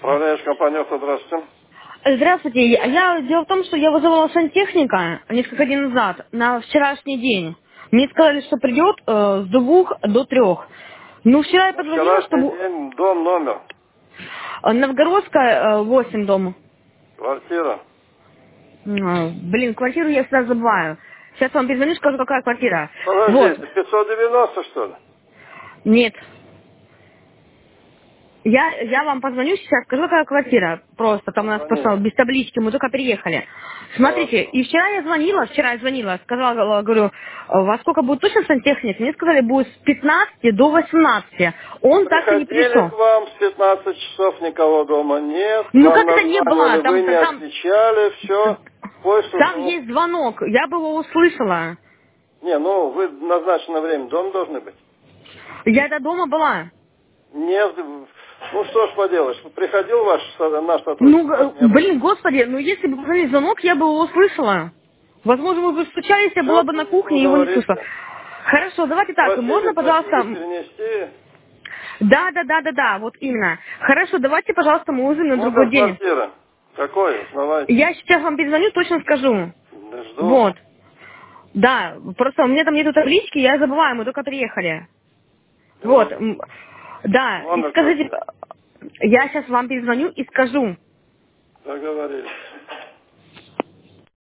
Управляешь компанией «Авто», здравствуйте. Здравствуйте. Дело в том, что я вызывала сантехника несколько дней назад, на вчерашний день. Мне сказали, что придет с 2 до 3. Ну, вчера я На позвонила, вчерашний чтобы... день дом, номер, Новгородская, 8 дома. квартира. Блин, квартиру я всегда забываю. Сейчас вам перезвоню, скажу, какая квартира. Вот. Подождите, 590, что ли? Нет. Я вам позвоню сейчас, скажу, какая квартира. Просто там у нас просто Позвоните. без таблички, мы только приехали. Смотрите, Хорошо. и вчера я звонила, сказала, говорю, во сколько будет точно сантехник? Мне сказали, будет с 15 до 18. Он так и не Приходили пришел. к вам с 15 часов, никого дома нет. Ну Вам как это не было? названивали, вы не отвечали, все. Поезд Там ушел. есть звонок, я бы его услышала. Не, ну, вы в назначенное время дома должны быть. Я до дома была. Нет, ну что ж поделаешь, приходил наш сотрудник, Ну, вас не было. блин, господи, ну если бы позвонили звонок, я бы его услышала. Возможно, мы бы стучались, я была Все бы на будет, кухне и его не слышала. уговорите. Хорошо, давайте так, Просили, можно, просили пожалуйста... перенести. Да, вот именно. Хорошо, давайте, пожалуйста, мы узнаем на другой Номер день. квартиры. Какой? Узнавайте. Я сейчас вам перезвоню, точно скажу. Да жду. Вот. Да, просто у меня там нету таблички, я забываю, мы только приехали. Вот. Да, и Номер скажите, квартиры. я сейчас вам перезвоню и скажу. Договорились.